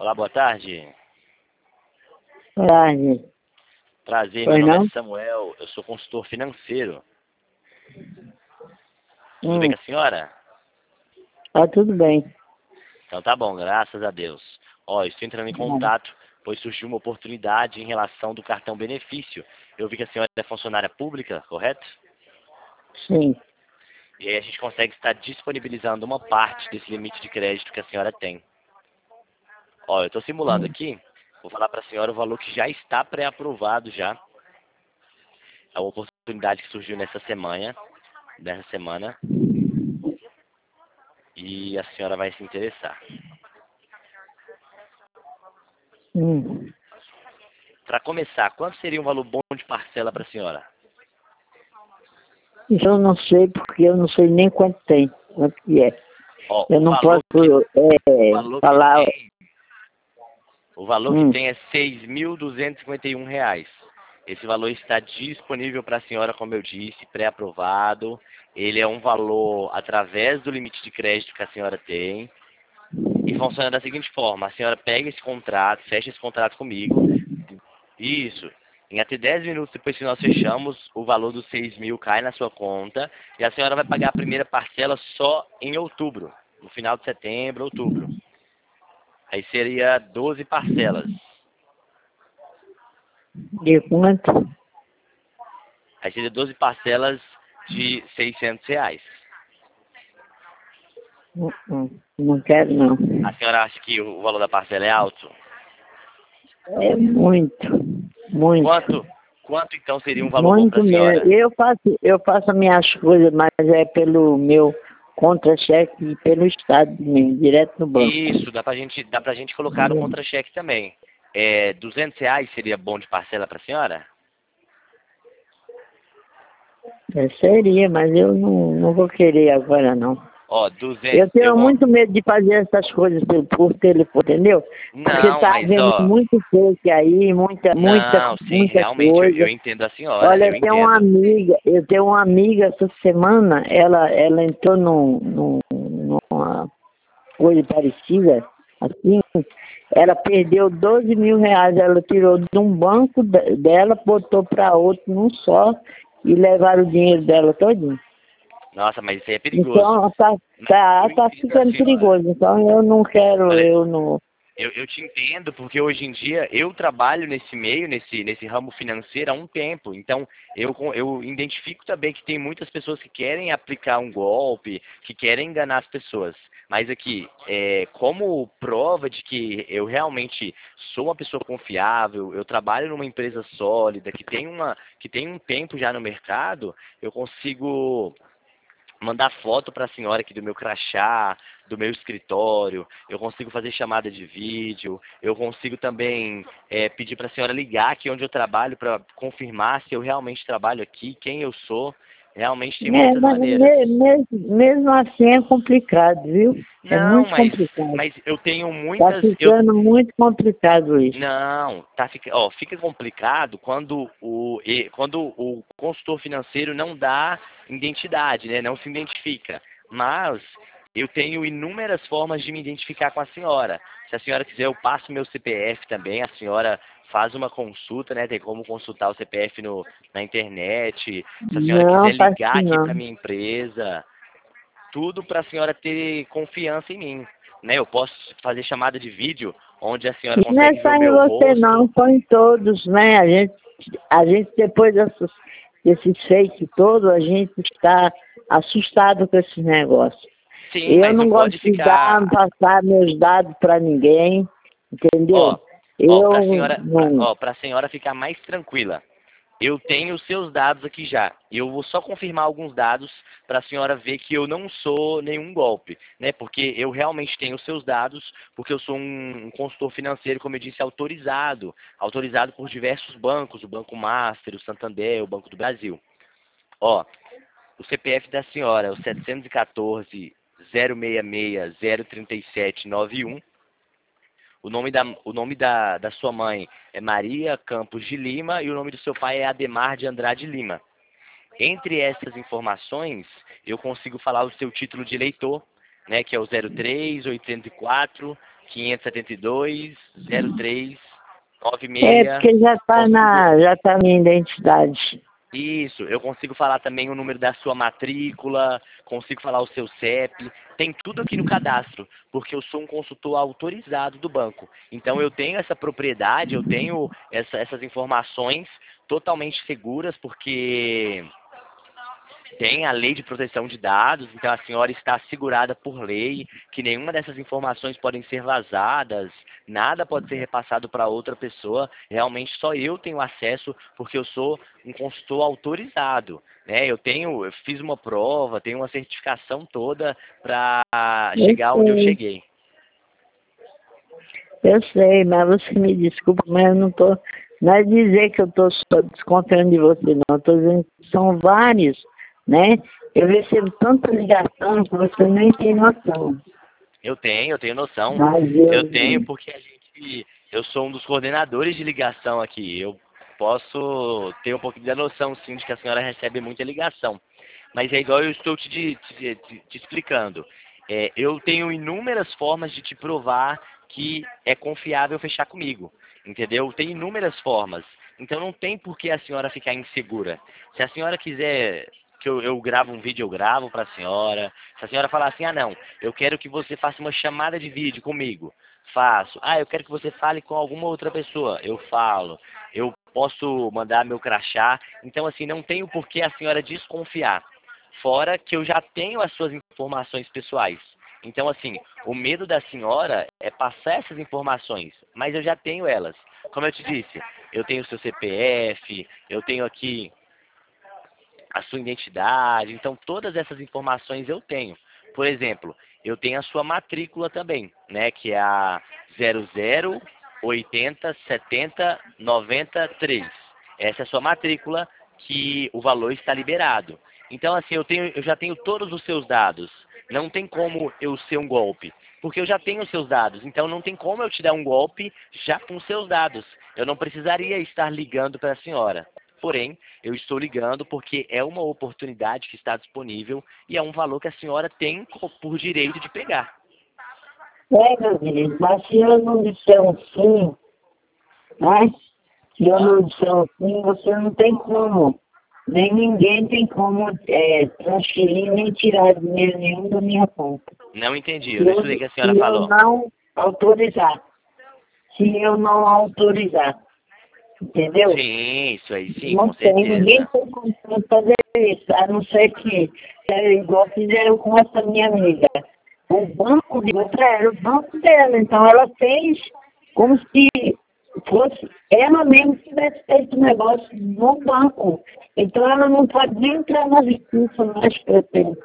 Olá, boa tarde. Boa tarde. Prazer, meu Pois nome não? é Samuel, eu sou consultor financeiro. Tudo bem com a senhora? Tá tudo bem. Então tá bom, graças a Deus. Ó, estou entrando em contato, pois surgiu uma oportunidade em relação do cartão benefício. Eu vi que a senhora é funcionária pública, correto? Sim. E aí a gente consegue estar disponibilizando uma parte desse limite de crédito que a senhora tem. Ó, eu estou simulando aqui, vou falar para a senhora o valor que já está pré-aprovado já. É uma oportunidade que surgiu nessa semana, e a senhora vai se interessar. Para começar, quanto seria um valor bom de parcela para a senhora? Isso eu não sei porque eu não sei nem quanto tem, quanto que é. Ó, Eu não posso falar. O valor que tem é R$ 6.251. Esse valor está disponível para a senhora, como eu disse, pré-aprovado. Ele é um valor através do limite de crédito que a senhora tem. E funciona da seguinte forma: a senhora pega esse contrato, fecha esse contrato comigo. Isso. Em até 10 minutos depois que nós fechamos, o valor dos 6.000 cai na sua conta. E a senhora vai pagar a primeira parcela só em outubro. No final de setembro, outubro. Aí seria 12 parcelas. De quanto? Aí seria 12 parcelas de R$ 600. Não quero não. A senhora acha que o valor da parcela é alto? É muito, muito. Quanto então seria um valor bom para Muito a senhora? mesmo. Eu faço as minhas coisas, mas é pelo meu contra-cheque e pelo Estado mesmo, direto no banco. Isso, dá pra gente colocar no contra-cheque também. R$ 200 seria bom de parcela para a senhora? Seria, mas eu não vou querer agora não. Ó, 200. Eu tenho muito medo de fazer essas coisas por telefone, entendeu? Porque Não, tá mas havendo ó. muito fake aí, muita Não, sim, realmente, eu coisa. entendo a senhora, Olha, eu entendo. eu tenho uma amiga essa semana, ela entrou numa coisa parecida, assim, ela perdeu R$ 12.000, ela tirou de um banco dela, botou para outro num só e levaram o dinheiro dela todinho. Nossa, mas isso aí é perigoso. Então, tá ficando perigoso. Então, eu não quero, Olha, eu não... eu te entendo, porque hoje em dia eu trabalho nesse meio, nesse ramo financeiro há um tempo. Então, eu identifico também que tem muitas pessoas que querem aplicar um golpe, que querem enganar as pessoas. Mas aqui, como prova de que eu realmente sou uma pessoa confiável, eu trabalho numa empresa sólida, que tem um tempo já no mercado, eu consigo mandar foto para a senhora aqui do meu crachá, do meu escritório, eu consigo fazer chamada de vídeo, eu consigo também pedir para a senhora ligar aqui onde eu trabalho para confirmar se eu realmente trabalho aqui, quem eu sou. Realmente tem muitas Mas maneiras. mesmo assim é complicado, viu? É Não, muito complicado. mas eu tenho Tá muitas. ficando muito complicado isso. Não, fica complicado quando o consultor financeiro não dá identidade, né? Não se identifica. Mas eu tenho inúmeras formas de me identificar com a senhora. Se a senhora quiser, eu passo meu CPF também. A senhora faz uma consulta, né? Tem como consultar o CPF na internet. Se a senhora Não, quiser tá ligar assim aqui não. para minha empresa, tudo para a senhora ter confiança em mim, né? Eu posso fazer chamada de vídeo onde a senhora E não é consegue ver só o em meu você rosto. não, são em todos, né? A gente depois desses fake todo, a gente está assustado com esses negócios. Sim, Eu mas não não gosto pode de dar, ficar. passar meus dados para ninguém, Ó, entendeu? Eu não. para a senhora ficar mais tranquila. Eu tenho os seus dados aqui já. Eu vou só confirmar alguns dados para a senhora ver que eu não sou nenhum golpe, né? Porque eu realmente tenho os seus dados, porque eu sou um consultor financeiro, como eu disse, autorizado por diversos bancos, o Banco Master, o Santander, o Banco do Brasil. Ó, o CPF da senhora é o 714 066 037 91. O nome da sua mãe é Maria Campos de Lima e o nome do seu pai é Ademar de Andrade Lima. Entre essas informações, eu consigo falar o seu título de eleitor, né, que é o 03 84 572 03 É, 96. porque já tá na minha identidade. Isso, eu consigo falar também o número da sua matrícula, consigo falar o seu CEP, tem tudo aqui no cadastro, porque eu sou um consultor autorizado do banco. Então eu tenho essa propriedade, eu tenho essas informações totalmente seguras, porque tem a lei de proteção de dados, então a senhora está assegurada por lei que nenhuma dessas informações podem ser vazadas, nada pode ser repassado para outra pessoa, realmente só eu tenho acesso porque eu sou um consultor autorizado, né? Eu fiz uma prova, tenho uma certificação toda para Eu chegar onde eu sei, cheguei. eu sei, mas você me desculpa, mas eu não tô. Não é dizer que eu tô só desconfiando de você, não. Eu tô dizendo que são vários, né? Eu recebo tanta ligação que você nem tem noção. Eu tenho noção. Mas Eu tenho porque eu sou um dos coordenadores de ligação aqui. Eu posso ter um pouquinho da noção, sim, de que a senhora recebe muita ligação. Mas é igual eu estou te explicando. Eu tenho inúmeras formas de te provar que é confiável fechar comigo. Entendeu? Tem inúmeras formas. Então não tem por que a senhora ficar insegura. Se a senhora quiser que eu gravo um vídeo, eu gravo para a senhora. Se a senhora falar assim, ah não, eu quero que você faça uma chamada de vídeo comigo, faço. Ah, eu quero que você fale com alguma outra pessoa, eu falo. Eu posso mandar meu crachá. Então assim, não tenho por que a senhora desconfiar. Fora que eu já tenho as suas informações pessoais. Então, assim, o medo da senhora é passar essas informações, mas eu já tenho elas. Como eu te disse, eu tenho o seu CPF, eu tenho aqui a sua identidade, então todas essas informações eu tenho. Por exemplo, eu tenho a sua matrícula também, né, que é a 00807093. Essa é a sua matrícula que o valor está liberado. Então assim, eu já tenho todos os seus dados. Não tem como eu ser um golpe, porque eu já tenho os seus dados. Então não tem como eu te dar um golpe já com os seus dados. Eu não precisaria estar ligando para a senhora. Porém, eu estou ligando porque é uma oportunidade que está disponível e é um valor que a senhora tem por direito de pegar. é, meu querido, mas se eu não disser um sim, né? Se eu não disser um sim, você não tem como. Nem ninguém tem como transferir nem tirar dinheiro nenhum da minha conta. Não entendi, Se eu não eu, escutei o que a se senhora eu falou. não autorizar. Se eu não autorizar. Entendeu? Sim, isso aí sim, Não com tem, ninguém certeza. tem como fazer isso, a não ser que, igual fizeram com essa minha amiga. O banco de outra era o banco dela, então ela fez como se fosse ela mesma que tivesse feito o negócio no banco. Então ela não pode nem entrar na justiça mais para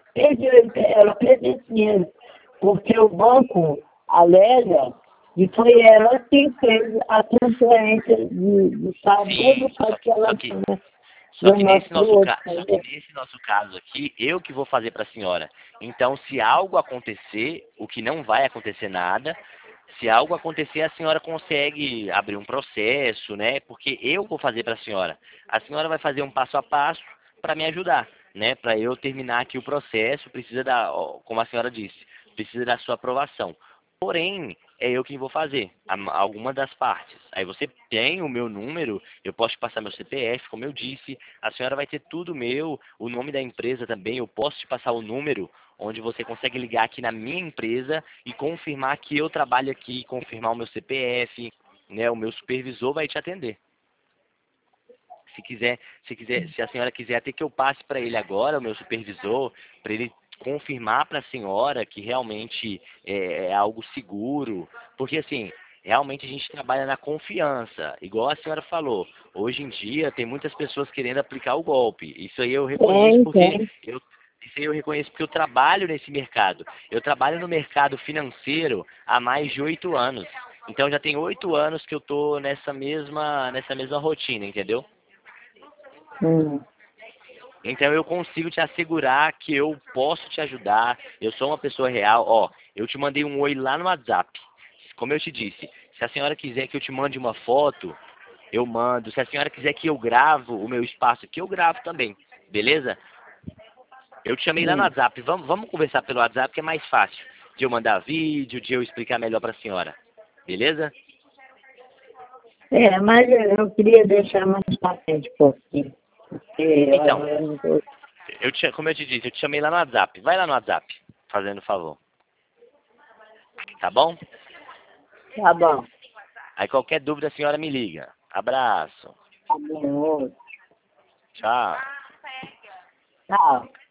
ela perdeu esse dinheiro, porque o banco alega e foi ela que fez a transferência de saldo, todo Sim, o saldo que ela tinha só do que nosso nesse do nosso, outro. só que nesse nosso caso aqui, eu que vou fazer para a senhora. Então, se algo acontecer, o que não vai acontecer nada, se algo acontecer, a senhora consegue abrir um processo, né? Porque eu vou fazer para a senhora. A senhora vai fazer um passo a passo para me ajudar, né? Para eu terminar aqui o processo, precisa ó, como a senhora disse, precisa da sua aprovação. Porém, é eu quem vou fazer, alguma das partes. Aí você tem o meu número, eu posso te passar meu CPF, como eu disse, a senhora vai ter tudo meu, o nome da empresa também, eu posso te passar o número onde você consegue ligar aqui na minha empresa e confirmar que eu trabalho aqui, confirmar o meu CPF, né? O meu supervisor vai te atender. Se a senhora quiser até que eu passe para ele agora, o meu supervisor, para ele confirmar para a senhora que realmente é algo seguro, porque assim, realmente a gente trabalha na confiança, igual a senhora falou. Hoje em dia tem muitas pessoas querendo aplicar o golpe. Isso aí eu reconheço Tem, porque tem. eu trabalho nesse mercado. Eu trabalho no mercado financeiro há mais de 8 anos. Então já tem 8 anos que eu tô nessa mesma rotina, entendeu? Hum. Então eu consigo te assegurar que eu posso te ajudar. Eu sou uma pessoa real. Ó, eu te mandei um oi lá no WhatsApp. Como eu te disse, se a senhora quiser que eu te mande uma foto, eu mando. Se a senhora quiser que eu gravo o meu espaço aqui, eu gravo também. Beleza? Eu te chamei lá no Hum. WhatsApp. Vamos conversar pelo WhatsApp que é mais fácil. de eu mandar vídeo, de eu explicar melhor para a senhora. Beleza? Mas eu queria deixar mais patente um pouquinho. Porque Então, eu não tô... como eu te disse, eu te chamei lá no WhatsApp. Vai lá no WhatsApp, fazendo favor. Tá bom? Tá bom. Aí qualquer dúvida a senhora me liga. Abraço. Tá bom. Tchau. Tchau.